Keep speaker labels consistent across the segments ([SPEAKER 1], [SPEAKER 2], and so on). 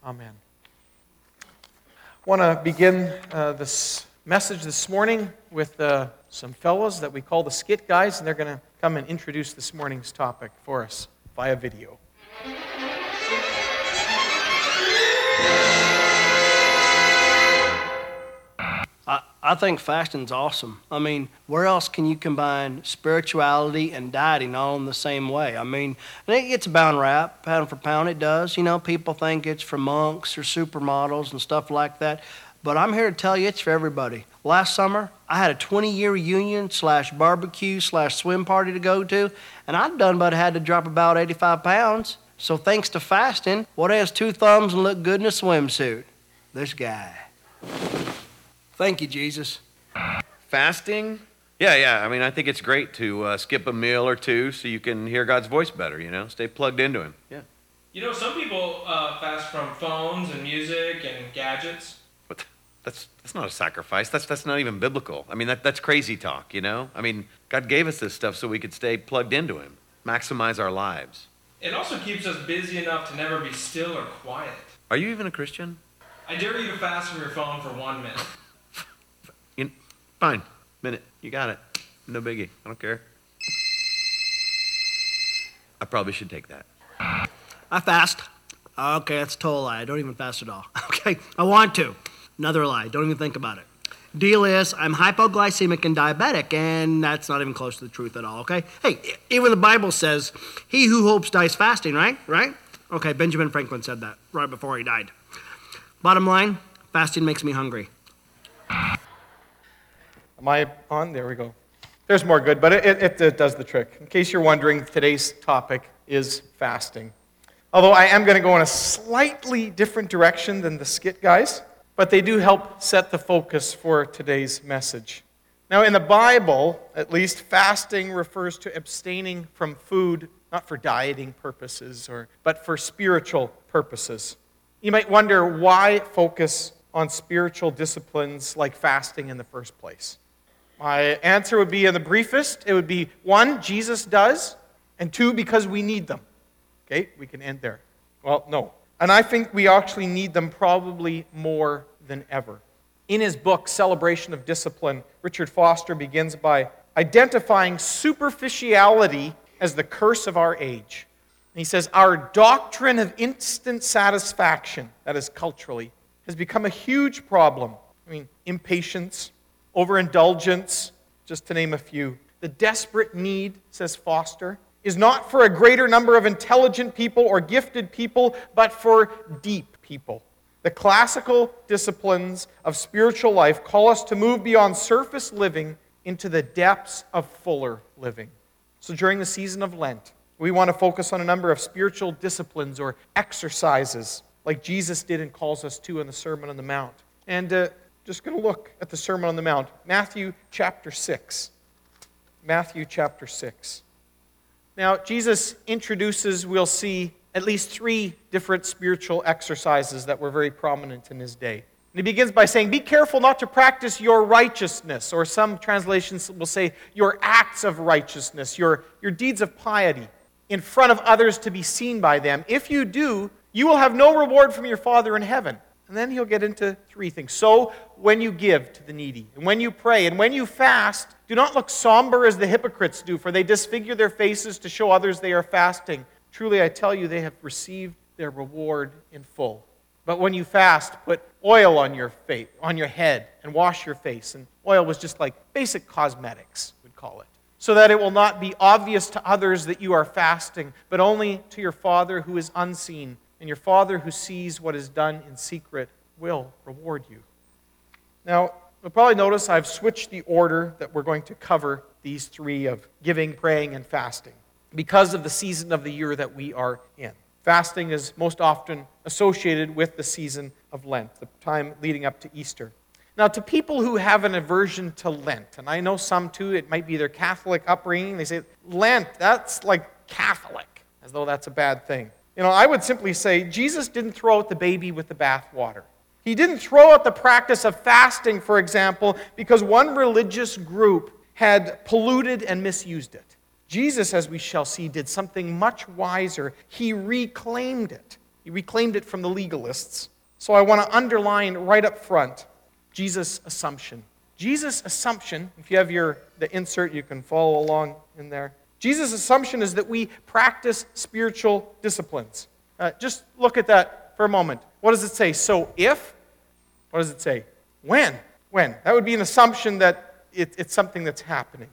[SPEAKER 1] Amen. I want to begin this message this morning with some fellows that we call the Skit Guys, and they're going to come and introduce this morning's topic for us via video.
[SPEAKER 2] I think fasting's awesome. I mean, where else can you combine spirituality and dieting all in the same way? I mean, it gets a bad rap, pound for pound it does. You know, people think it's for monks or supermodels and stuff like that. But I'm here to tell you it's for everybody. Last summer, I had a 20-year reunion / barbecue / swim party to go to, and I'd done but had to drop about 85 pounds. So thanks to fasting, what has 2 thumbs and look good in a swimsuit? This guy. Thank you, Jesus.
[SPEAKER 3] Fasting? Yeah. I mean, I think it's great to skip a meal or two so you can hear God's voice better, stay plugged into Him. Yeah.
[SPEAKER 4] You know, some people fast from phones and music and gadgets.
[SPEAKER 3] But that's not a sacrifice. That's not even biblical. I mean, that's crazy talk, I mean, God gave us this stuff so we could stay plugged into Him, maximize our lives.
[SPEAKER 4] It also keeps us busy enough to never be still or quiet.
[SPEAKER 3] Are you even a Christian?
[SPEAKER 4] I dare you to fast from your phone for 1 minute.
[SPEAKER 3] Fine. Minute. You got it. No biggie. I don't care. I probably should take that.
[SPEAKER 2] I fast. Okay, that's a total lie. I don't even fast at all. Okay, I want to. Another lie. Don't even think about it. Deal is, I'm hypoglycemic and diabetic, and that's not even close to the truth at all, okay? Hey, even the Bible says, he who hopes dies fasting, right? Right? Okay, Benjamin Franklin said that right before he died. Bottom line, fasting makes me hungry.
[SPEAKER 1] Am I on? There we go. There's more good, but it does the trick. In case you're wondering, today's topic is fasting. Although I am going to go in a slightly different direction than the Skit Guys, but they do help set the focus for today's message. Now, in the Bible, at least, fasting refers to abstaining from food, not for dieting purposes, but for spiritual purposes. You might wonder why focus on spiritual disciplines like fasting in the first place. My answer would be, in the briefest, it would be 1, Jesus does, and 2, because we need them. Okay, we can end there. Well, no. And I think we actually need them probably more than ever. In his book, Celebration of Discipline, Richard Foster begins by identifying superficiality as the curse of our age. And he says, our doctrine of instant satisfaction, that is culturally, has become a huge problem. I mean, impatience, overindulgence, just to name a few. The desperate need, says Foster, is not for a greater number of intelligent people or gifted people, but for deep people. The classical disciplines of spiritual life call us to move beyond surface living into the depths of fuller living. So during the season of Lent, we want to focus on a number of spiritual disciplines or exercises like Jesus did and calls us to in the Sermon on the Mount. And just going to look at the Sermon on the Mount. Matthew chapter 6. Matthew chapter 6. Now, Jesus introduces, we'll see, at least 3 different spiritual exercises that were very prominent in his day. And he begins by saying, be careful not to practice your righteousness, or some translations will say your acts of righteousness, your deeds of piety, in front of others to be seen by them. If you do, you will have no reward from your Father in heaven. And then he'll get into 3 things. So, when you give to the needy, and when you pray, and when you fast, do not look somber as the hypocrites do, for they disfigure their faces to show others they are fasting. Truly, I tell you, they have received their reward in full. But when you fast, put oil on your face, on your head, and wash your face. And oil was just like basic cosmetics, we'd call it. So that it will not be obvious to others that you are fasting, but only to your Father who is unseen. And your Father who sees what is done in secret will reward you. Now, you'll probably notice I've switched the order that we're going to cover these 3 of giving, praying, and fasting because of the season of the year that we are in. Fasting is most often associated with the season of Lent, the time leading up to Easter. Now, to people who have an aversion to Lent, and I know some too, it might be their Catholic upbringing, they say, Lent, that's like Catholic, as though that's a bad thing. I would simply say Jesus didn't throw out the baby with the bathwater. He didn't throw out the practice of fasting, for example, because one religious group had polluted and misused it. Jesus, as we shall see, did something much wiser. He reclaimed it. He reclaimed it from the legalists. So I want to underline right up front Jesus' assumption. Jesus' assumption, if you have the insert, you can follow along in there. Jesus' assumption is that we practice spiritual disciplines. Just look at that for a moment. What does it say? So if? What does it say? When? When? That would be an assumption that it's something that's happening.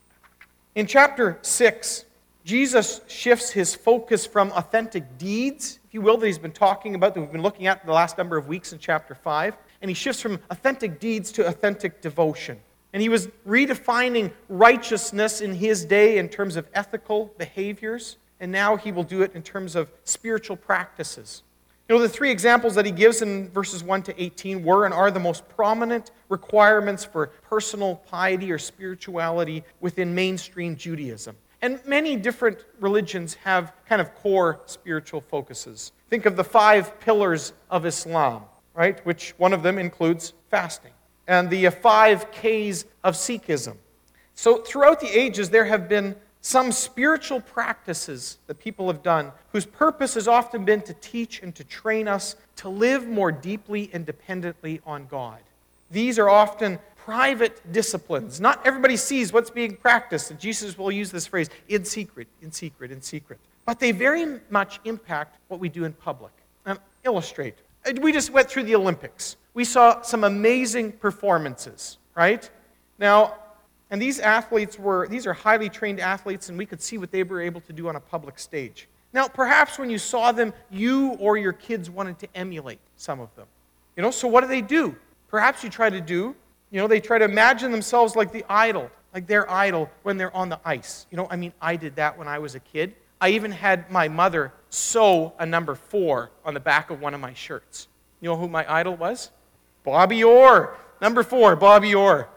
[SPEAKER 1] In chapter 6, Jesus shifts his focus from authentic deeds, if you will, that he's been talking about, that we've been looking at the last number of weeks in chapter 5, and he shifts from authentic deeds to authentic devotion. And he was redefining righteousness in his day in terms of ethical behaviors, and now he will do it in terms of spiritual practices. You know, the three examples that he gives in verses 1 to 18 were and are the most prominent requirements for personal piety or spirituality within mainstream Judaism. And many different religions have kind of core spiritual focuses. Think of the 5 pillars of Islam, right? Which one of them includes fasting. And the 5 Ks of Sikhism. So throughout the ages, there have been some spiritual practices that people have done whose purpose has often been to teach and to train us to live more deeply and dependently on God. These are often private disciplines. Not everybody sees what's being practiced, and Jesus will use this phrase, in secret, in secret, in secret. But they very much impact what we do in public. Illustrate. We just went through the Olympics. We saw some amazing performances, right? Now, and these are highly trained athletes, and we could see what they were able to do on a public stage. Now, perhaps when you saw them, you or your kids wanted to emulate some of them. You know, so what do? Perhaps you try to do, they try to imagine themselves like their idol when they're on the ice. I did that when I was a kid. I even had my mother sew a number 4 on the back of one of my shirts. You know who my idol was? Bobby Orr. Number 4, Bobby Orr.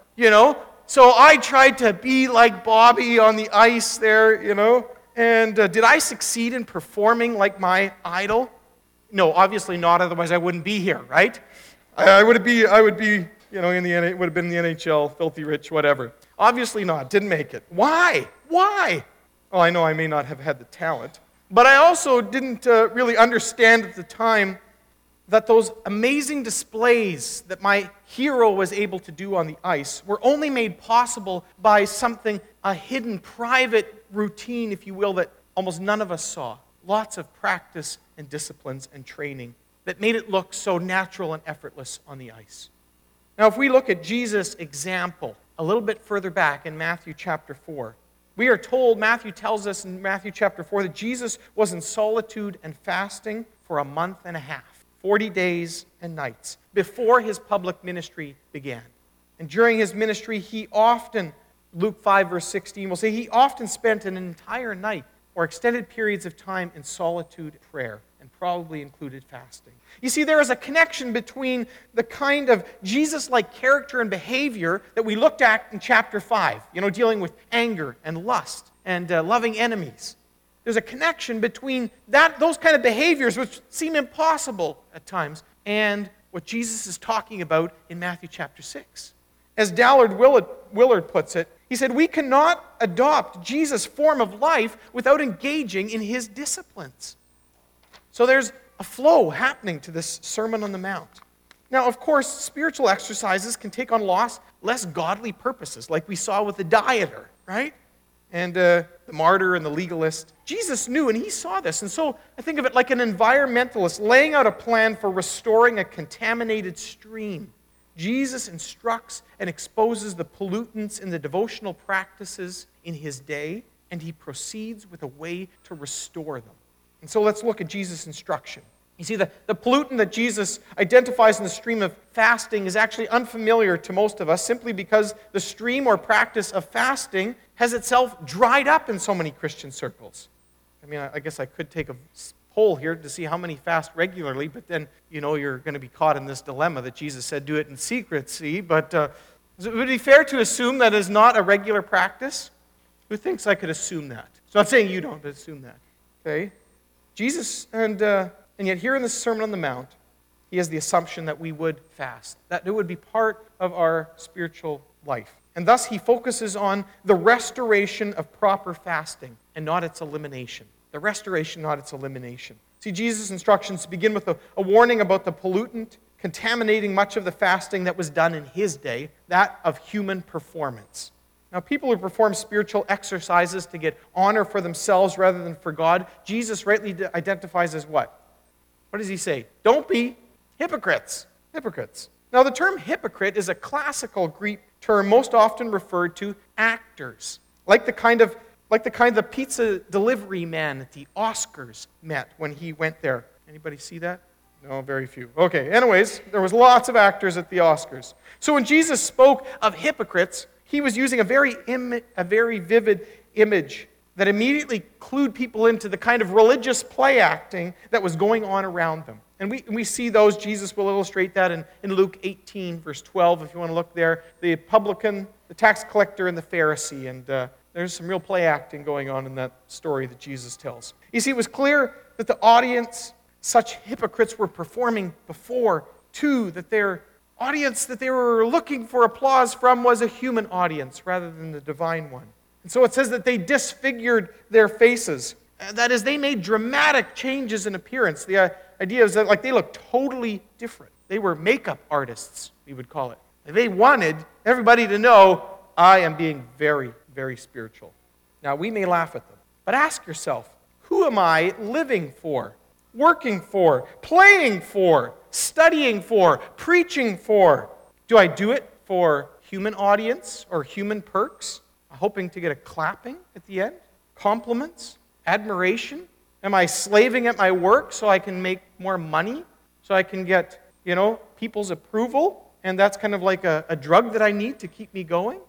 [SPEAKER 1] So I tried to be like Bobby on the ice there, And did I succeed in performing like my idol? No, obviously not. Otherwise, I wouldn't be here, right? I would be, it would have been in the NHL, filthy rich, whatever. Obviously not. Didn't make it. Why? Well, I know I may not have had the talent, but I also didn't really understand at the time that those amazing displays that my hero was able to do on the ice were only made possible by a hidden private routine, if you will, that almost none of us saw. Lots of practice and disciplines and training that made it look so natural and effortless on the ice. Now, if we look at Jesus' example a little bit further back in Matthew chapter 4, we are told, Matthew tells us in Matthew chapter 4, that Jesus was in solitude and fasting for a month and a half, 40 days and nights, before his public ministry began. And during his ministry, he often, Luke 5 verse 16 will say, he often spent an entire night or extended periods of time in solitude and prayer, and probably included fasting. You see, there is a connection between the kind of Jesus-like character and behavior that we looked at in chapter 5, dealing with anger and lust and loving enemies. There's a connection between those kind of behaviors, which seem impossible at times, and what Jesus is talking about in Matthew chapter 6. As Dallard Willard puts it, he said, we cannot adopt Jesus' form of life without engaging in his disciplines. So there's a flow happening to this Sermon on the Mount. Now, of course, spiritual exercises can take on less godly purposes, like we saw with the dieter, right? And the martyr and the legalist. Jesus knew, and he saw this. And so I think of it like an environmentalist laying out a plan for restoring a contaminated stream. Jesus instructs and exposes the pollutants in the devotional practices in his day, and he proceeds with a way to restore them. And so let's look at Jesus' instruction. You see, the pollutant that Jesus identifies in the stream of fasting is actually unfamiliar to most of us simply because the stream or practice of fasting has itself dried up in so many Christian circles. I guess I could take a poll here to see how many fast regularly, but then, you're going to be caught in this dilemma that Jesus said do it in secrecy. But would it be fair to assume that is not a regular practice? Who thinks I could assume that? So I'm not saying you don't, but assume that. Okay? Jesus, and yet here in the Sermon on the Mount, he has the assumption that we would fast, that it would be part of our spiritual life. And thus he focuses on the restoration of proper fasting and not its elimination. The restoration, not its elimination. See, Jesus' instructions begin with a warning about the pollutant contaminating much of the fasting that was done in his day, that of human performance. Now, people who perform spiritual exercises to get honor for themselves rather than for God, Jesus rightly identifies as what? What does he say? Don't be hypocrites. Hypocrites. Now, the term hypocrite is a classical Greek term most often referred to actors, like the kind of pizza delivery man at the Oscars met when he went there. Anybody see that? No, very few. Okay, anyways, there was lots of actors at the Oscars. So when Jesus spoke of hypocrites, he was using a very vivid image that immediately clued people into the kind of religious play acting that was going on around them. And we see those. Jesus will illustrate that in Luke 18, verse 12, if you want to look there. The publican, the tax collector, and the Pharisee. And there's some real play acting going on in that story that Jesus tells. You see, it was clear that the audience such hypocrites were performing before, too, that their audience that they were looking for applause from was a human audience rather than the divine one. And so it says that they disfigured their faces. That is, they made dramatic changes in appearance. The idea is that like they looked totally different. They were makeup artists, we would call it. And they wanted everybody to know, I am being very, very spiritual. Now, we may laugh at them, but ask yourself, who am I living for, working for, playing for, studying for, preaching for? Do I do it for human audience or human perks, hoping to get a clapping at the end, compliments, admiration? Am I slaving at my work so I can make more money, so I can get, people's approval, and that's kind of like a drug that I need to keep me going?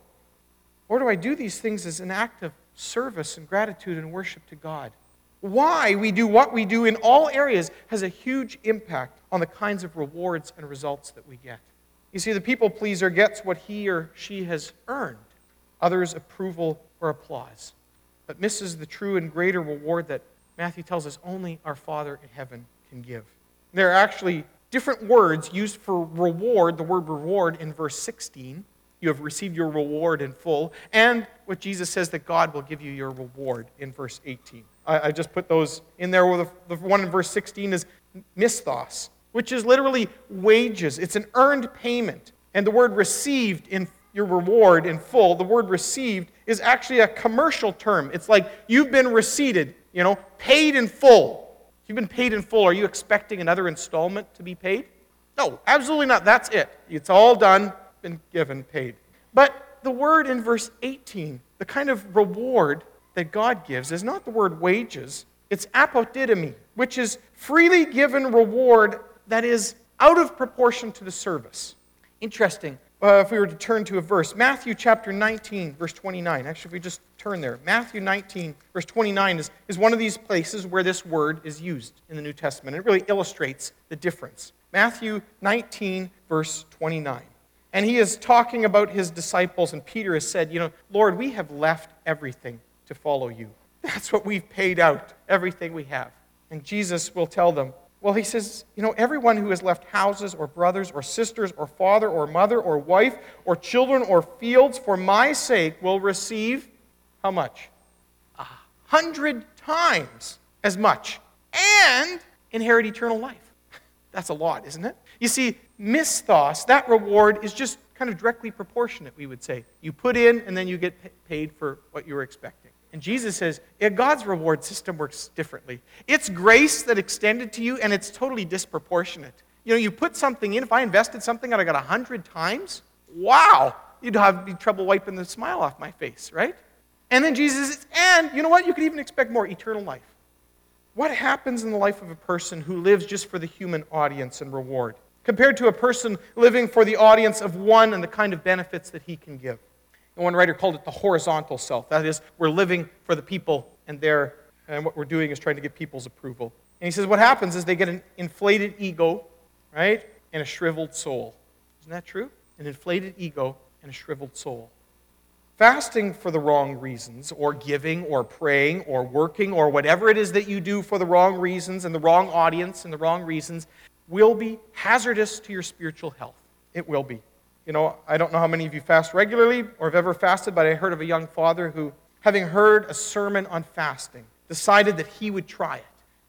[SPEAKER 1] Or do I do these things as an act of service and gratitude and worship to God? Why we do what we do in all areas has a huge impact on the kinds of rewards and results that we get. You see, the people pleaser gets what he or she has earned, others' approval or applause, but misses the true and greater reward that Matthew tells us only our Father in heaven can give. There are actually different words used for reward, the word reward in verse 16. You have received your reward in full, and what Jesus says that God will give you your reward in verse 18. I just put those in there. The one in verse 16 is misthos, which is literally wages. It's an earned payment. And the word received in your reward in full, the word received is actually a commercial term. It's like you've been receipted, paid in full. If you've been paid in full, are you expecting another installment to be paid? No, absolutely not. That's it. It's all done, been given, paid. But the word in verse 18, the kind of reward that God gives is not the word wages, it's apodidomi, which is freely given reward that is out of proportion to the service. Interesting. If we were to turn to a verse, Matthew chapter 19, verse 29. Actually, if we just turn there, Matthew 19, verse 29 is one of these places where this word is used in the New Testament. It really illustrates the difference. Matthew 19, verse 29. And he is talking about his disciples, and Peter has said, Lord, we have left everything to follow you. That's what we've paid out, everything we have. And Jesus will tell them, well, he says, everyone who has left houses or brothers or sisters or father or mother or wife or children or fields for my sake will receive how much? 100 times as much and inherit eternal life. That's a lot, isn't it? You see, misthos, that reward is just kind of directly proportionate, we would say. You put in and then you get paid for what you were expecting. And Jesus says, God's reward system works differently. It's grace that extended to you, and it's totally disproportionate. You put something in. If I invested something and I got 100 times, wow, you'd have trouble wiping the smile off my face, right? And then Jesus says, and you know what? You could even expect more, eternal life. What happens in the life of a person who lives just for the human audience and reward, compared to a person living for the audience of one and the kind of benefits that he can give? And one writer called it the horizontal self. That is, we're living for the people, and what we're doing is trying to get people's approval. And he says what happens is they get an inflated ego, right, and a shriveled soul. Isn't that true? An inflated ego and a shriveled soul. Fasting for the wrong reasons, or giving, or praying, or working, or whatever it is that you do for the wrong reasons and the wrong audience and the wrong reasons will be hazardous to your spiritual health. It will be. I don't know how many of you fast regularly or have ever fasted, but I heard of a young father who, having heard a sermon on fasting, decided that he would try it.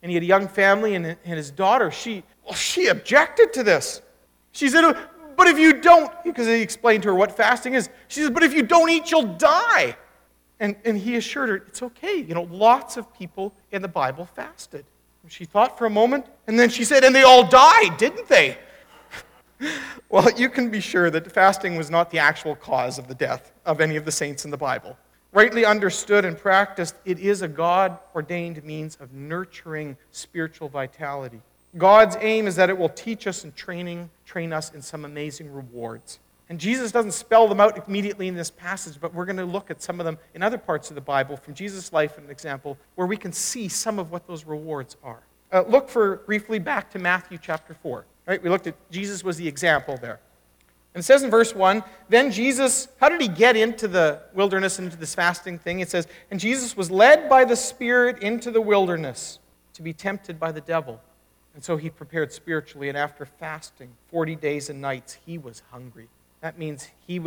[SPEAKER 1] And he had a young family, and his daughter, she objected to this. She said, but if you don't, because he explained to her what fasting is, she said, but if you don't eat, you'll die. And he assured her, it's okay. Lots of people in the Bible fasted. She thought for a moment, and then she said, and they all died, didn't they? Well, you can be sure that fasting was not the actual cause of the death of any of the saints in the Bible. Rightly understood and practiced, it is a God-ordained means of nurturing spiritual vitality. God's aim is that it will teach us and train us in some amazing rewards. And Jesus doesn't spell them out immediately in this passage, but we're going to look at some of them in other parts of the Bible from Jesus' life, an example, where we can see some of what those rewards are. Look briefly back to Matthew chapter 4. Right? We looked at Jesus was the example there. And it says in verse 1, then Jesus, how did he get into the wilderness, into this fasting thing? It says, and Jesus was led by the Spirit into the wilderness to be tempted by the devil. And so he prepared spiritually, and after fasting 40 days and nights, he was hungry. That means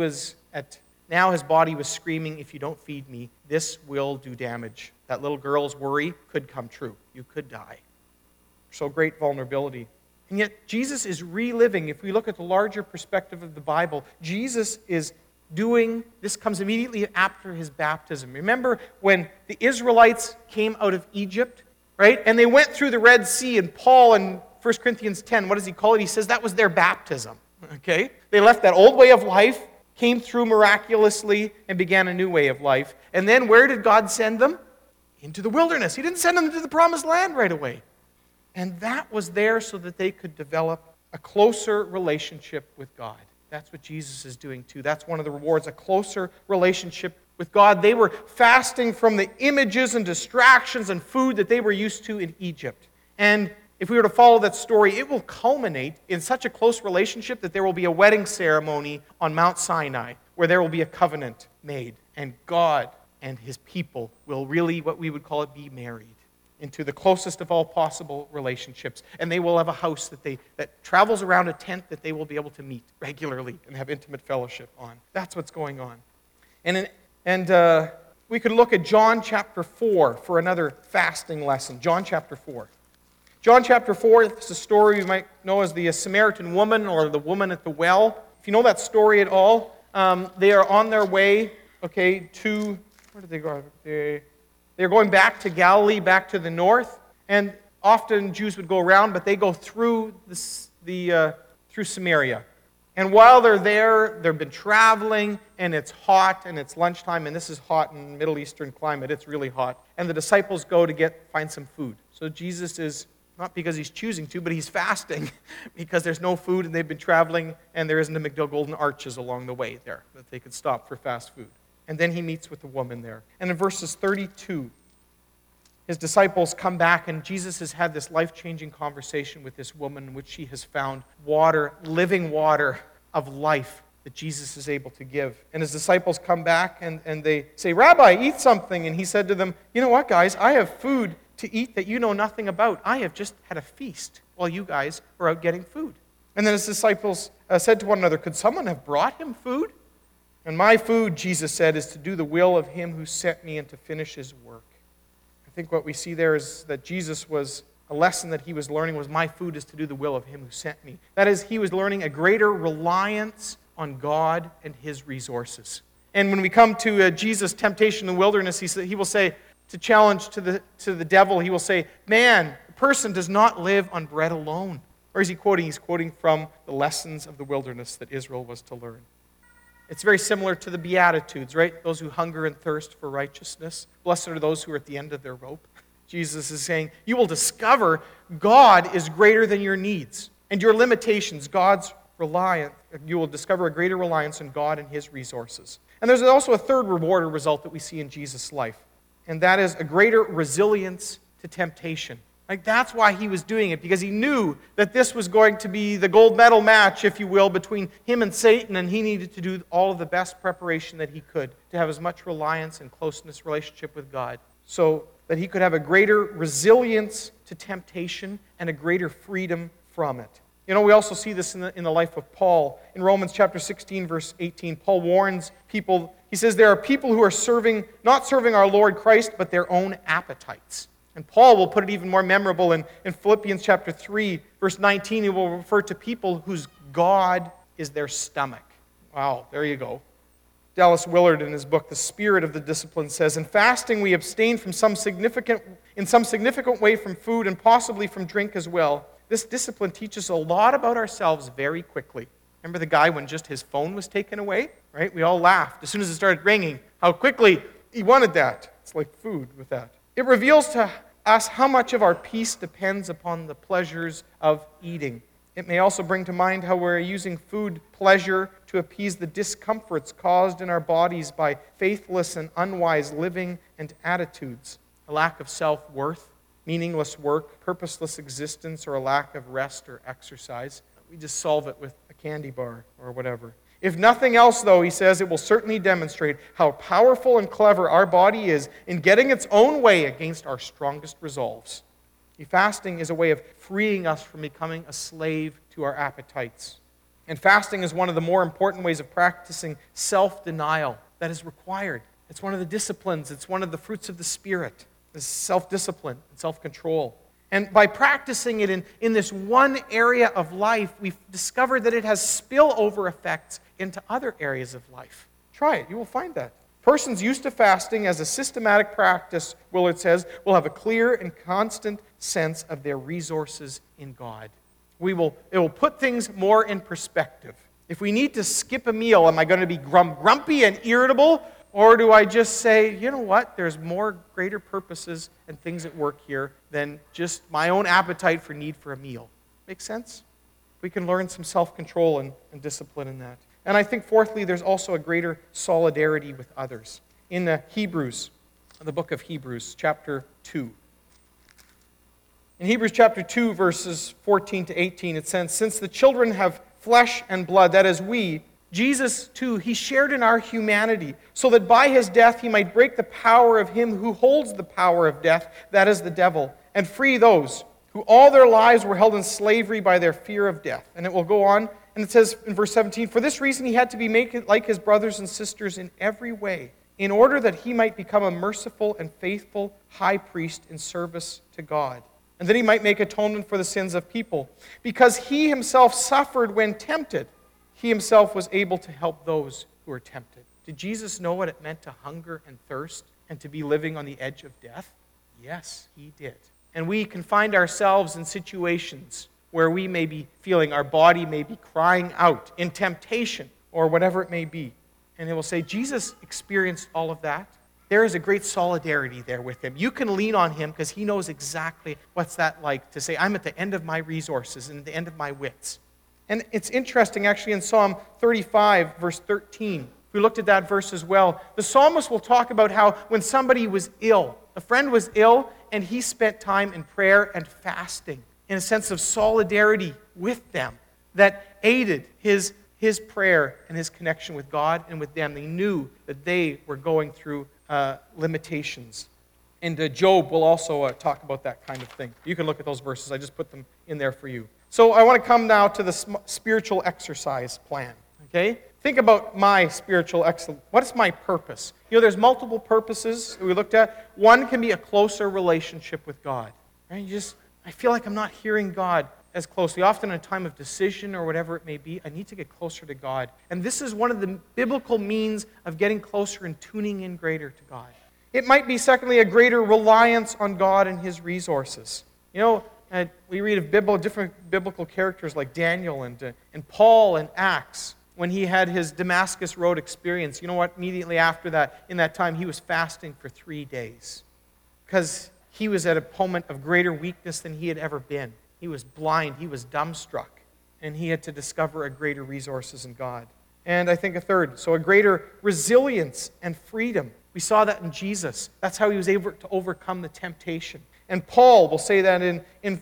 [SPEAKER 1] now his body was screaming, if you don't feed me, this will do damage. That little girl's worry could come true. You could die. So great vulnerability. And yet Jesus is reliving, if we look at the larger perspective of the Bible, Jesus is doing, this comes immediately after his baptism. Remember when the Israelites came out of Egypt, right? And they went through the Red Sea, and Paul in 1 Corinthians 10, what does he call it? He says that was their baptism. Okay? They left that old way of life, came through miraculously, and began a new way of life. And then where did God send them? Into the wilderness. He didn't send them to the promised land right away. And that was there so that they could develop a closer relationship with God. That's what Jesus is doing too. That's one of the rewards, a closer relationship with God. They were fasting from the images and distractions and food that they were used to in Egypt. And if we were to follow that story, it will culminate in such a close relationship that there will be a wedding ceremony on Mount Sinai where there will be a covenant made. And God and his people will really, what we would call it, be married into the closest of all possible relationships. And they will have a house that travels around a tent that they will be able to meet regularly and have intimate fellowship on. That's what's going on. And we could look at John chapter 4 for another fasting lesson. John chapter 4. John chapter 4, it's a story you might know as the Samaritan woman or the woman at the well. If you know that story at all, they are on their way, to, where did they go? They're going back to Galilee, back to the north. And often Jews would go around, but they go through through Samaria. And while they're there, they've been traveling, and it's hot, and it's lunchtime, and this is hot in Middle Eastern climate. It's really hot. And the disciples go to find some food. So Jesus is, not because he's choosing to, but he's fasting because there's no food, and they've been traveling, and there isn't a McDill Golden Arches along the way there that they could stop for fast food. And then he meets with the woman there. And in verses 32, his disciples come back, and Jesus has had this life-changing conversation with this woman in which she has found water, living water of life that Jesus is able to give. And his disciples come back, and they say, Rabbi, eat something. And he said to them, you know what, guys? I have food to eat that you know nothing about. I have just had a feast while you guys are out getting food. And then his disciples said to one another, could someone have brought him food? And my food, Jesus said, is to do the will of him who sent me and to finish his work. I think what we see there is that Jesus was, a lesson that he was learning was, my food is to do the will of him who sent me. That is, he was learning a greater reliance on God and his resources. And when we come to Jesus' temptation in the wilderness, he will say, to challenge to the devil, he will say, man, a person does not live on bread alone. Or is he quoting? He's quoting from the lessons of the wilderness that Israel was to learn. It's very similar to the Beatitudes, right? Those who hunger and thirst for righteousness. Blessed are those who are at the end of their rope. Jesus is saying, you will discover God is greater than your needs and your limitations. You will discover a greater reliance on God and his resources. And there's also a third reward or result that we see in Jesus' life. And that is a greater resilience to temptation. That's why he was doing it, because he knew that this was going to be the gold medal match, if you will, between him and Satan, and he needed to do all of the best preparation that he could to have as much reliance and closeness relationship with God, so that he could have a greater resilience to temptation and a greater freedom from it. You know, we also see this in the life of Paul. In Romans chapter 16, verse 18, Paul warns people. He says, there are people who are not serving our Lord Christ, but their own appetites. And Paul will put it even more memorable in Philippians chapter 3, verse 19. He will refer to people whose God is their stomach. Wow, there you go. Dallas Willard, in his book, The Spirit of the Discipline, says, in fasting we abstain in some significant way from food and possibly from drink as well. This discipline teaches a lot about ourselves very quickly. Remember the guy when just his phone was taken away? Right? We all laughed as soon as it started ringing, how quickly he wanted that. It's like food with that. It reveals to us how much of our peace depends upon the pleasures of eating. It may also bring to mind how we're using food pleasure to appease the discomforts caused in our bodies by faithless and unwise living and attitudes, a lack of self-worth, meaningless work, purposeless existence, or a lack of rest or exercise. We just solve it with a candy bar or whatever. If nothing else, though, he says, it will certainly demonstrate how powerful and clever our body is in getting its own way against our strongest resolves. Fasting is a way of freeing us from becoming a slave to our appetites. And fasting is one of the more important ways of practicing self-denial that is required. It's one of the disciplines. It's one of the fruits of the Spirit, is self-discipline and self-control. And by practicing it in this one area of life, we've discovered that it has spillover effects into other areas of life. Try it. You will find that. Persons used to fasting as a systematic practice, Willard says, will have a clear and constant sense of their resources in God. It will put things more in perspective. If we need to skip a meal, am I going to be grumpy and irritable? Or do I just say, you know what, there's more greater purposes and things at work here than just my own appetite for need for a meal? Make sense? We can learn some self-control and discipline in that. And I think, fourthly, there's also a greater solidarity with others. In the book of Hebrews, chapter 2. In Hebrews chapter 2, verses 14 to 18, it says, since the children have flesh and blood, that is we, Jesus, too, he shared in our humanity, so that by his death he might break the power of him who holds the power of death, that is the devil, and free those who all their lives were held in slavery by their fear of death. And it will go on, and it says in verse 17, for this reason he had to be made like his brothers and sisters in every way, in order that he might become a merciful and faithful high priest in service to God, and that he might make atonement for the sins of people. Because he himself suffered when tempted, he himself was able to help those who are tempted. Did Jesus know what it meant to hunger and thirst and to be living on the edge of death? Yes, he did. And we can find ourselves in situations where we may be feeling our body may be crying out in temptation or whatever it may be. And it will say, Jesus experienced all of that. There is a great solidarity there with him. You can lean on him because he knows exactly what's that like to say, I'm at the end of my resources and at the end of my wits. And it's interesting, actually, in Psalm 35, verse 13. We looked at that verse as well. The psalmist will talk about how when somebody was ill, a friend was ill, and he spent time in prayer and fasting in a sense of solidarity with them that aided his prayer and his connection with God and with them. They knew that they were going through limitations. And Job will also talk about that kind of thing. You can look at those verses. I just put them in there for you. So I want to come now to the spiritual exercise plan. Okay? Think about my spiritual exercise. What is my purpose? You know, there's multiple purposes that we looked at. One can be a closer relationship with God. Right? I feel like I'm not hearing God as closely. Often in a time of decision or whatever it may be, I need to get closer to God. And this is one of the biblical means of getting closer and tuning in greater to God. It might be, secondly, a greater reliance on God and his resources. You know, we read of different biblical characters like Daniel and Paul in Acts when he had his Damascus Road experience. You know what? Immediately after that, in that time, he was fasting for 3 days because he was at a moment of greater weakness than he had ever been. He was blind. He was dumbstruck. And he had to discover a greater resources in God. And I think a third, so a greater resilience and freedom. We saw that in Jesus. That's how he was able to overcome the temptation. And Paul will say that in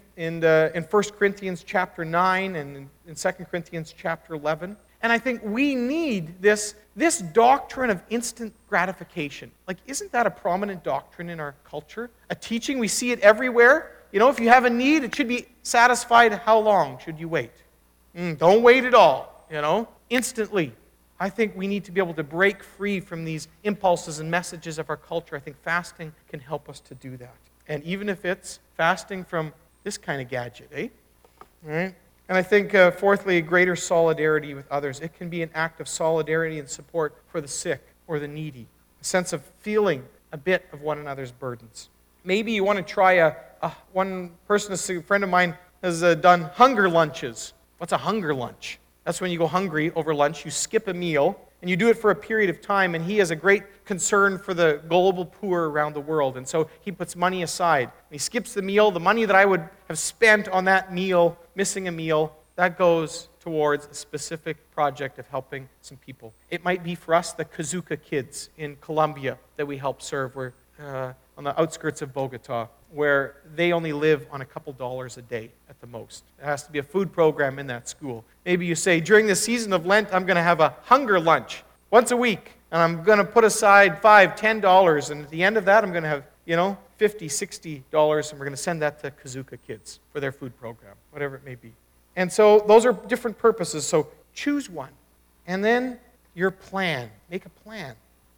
[SPEAKER 1] 1 Corinthians chapter 9 and in 2 Corinthians chapter 11. And I think we need this doctrine of instant gratification. Like, isn't that a prominent doctrine in our culture? A teaching, we see it everywhere. You know, if you have a need, it should be satisfied. How long should you wait? Don't wait at all, you know, instantly. I think we need to be able to break free from these impulses and messages of our culture. I think fasting can help us to do that. And even if it's fasting from this kind of gadget, eh? All right? And I think, fourthly, greater solidarity with others. It can be an act of solidarity and support for the sick or the needy, a sense of feeling a bit of one another's burdens. Maybe you want to try one person, a friend of mine, has done hunger lunches. What's a hunger lunch? That's when you go hungry over lunch, you skip a meal, and you do it for a period of time, and he has a great concern for the global poor around the world, and so he puts money aside. He skips the meal. The money that I would have spent on that meal, missing a meal, that goes towards a specific project of helping some people. It might be for us the Kazuka kids in Colombia that we help serve. We're on the outskirts of Bogota, where they only live on a couple dollars a day at the most. There has to be a food program in that school. Maybe you say, during the season of Lent, I'm going to have a hunger lunch once a week, and I'm going to put aside $5, $10, and at the end of that, I'm going to have, $50, $60, and we're going to send that to Kazuka kids for their food program, whatever it may be. And so those are different purposes, so choose one. And then your plan. Make a plan.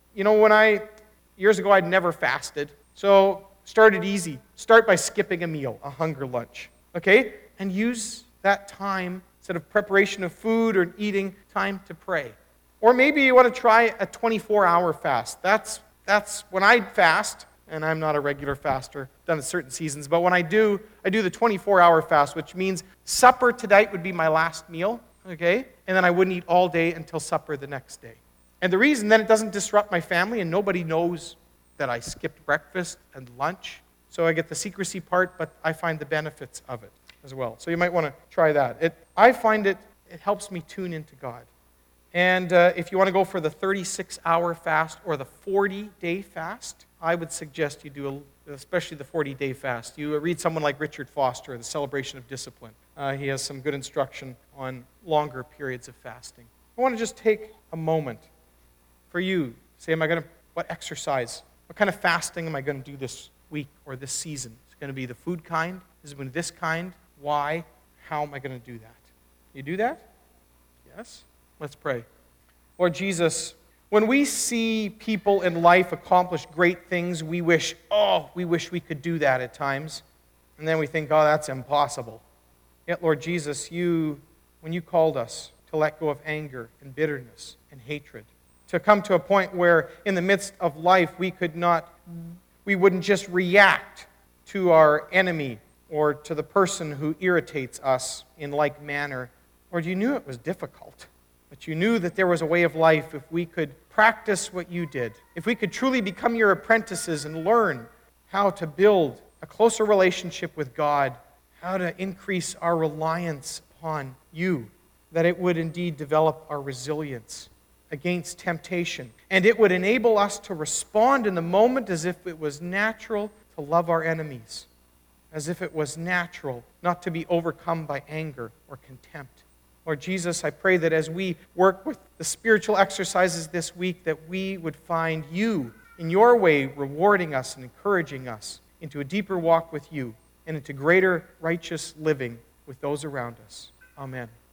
[SPEAKER 1] Years ago, I'd never fasted, so started easy. Start by skipping a meal, a hunger lunch, okay? And use that time, instead of preparation of food or eating, time to pray. Or maybe you want to try a 24-hour fast. That's when I fast, and I'm not a regular faster, done at certain seasons, but when I do the 24-hour fast, which means supper tonight would be my last meal, okay? And then I wouldn't eat all day until supper the next day. And the reason then it doesn't disrupt my family, and nobody knows that I skipped breakfast and lunch, so I get the secrecy part, but I find the benefits of it as well. So you might want to try that. I find it helps me tune into God. And if you want to go for the 36-hour fast or the 40-day fast, I would suggest you do, especially the 40-day fast. You read someone like Richard Foster, The Celebration of Discipline. He has some good instruction on longer periods of fasting. I want to just take a moment for you. Say, what exercise, what kind of fasting am I going to do this week or this season? Is it going to be the food kind? Is it going to be this kind? Why? How am I going to do that? You do that? Yes? Let's pray. Lord Jesus, when we see people in life accomplish great things, we wish we could do that at times. And then we think, that's impossible. Yet, Lord Jesus, when you called us to let go of anger and bitterness and hatred, to come to a point where in the midst of life we wouldn't just react to our enemy or to the person who irritates us in like manner. Lord, you knew it was difficult. But you knew that there was a way of life if we could practice what you did, if we could truly become your apprentices and learn how to build a closer relationship with God, how to increase our reliance upon you, that it would indeed develop our resilience against temptation. And it would enable us to respond in the moment as if it was natural to love our enemies, as if it was natural not to be overcome by anger or contempt. Lord Jesus, I pray that as we work with the spiritual exercises this week, that we would find you in your way rewarding us and encouraging us into a deeper walk with you and into greater righteous living with those around us. Amen.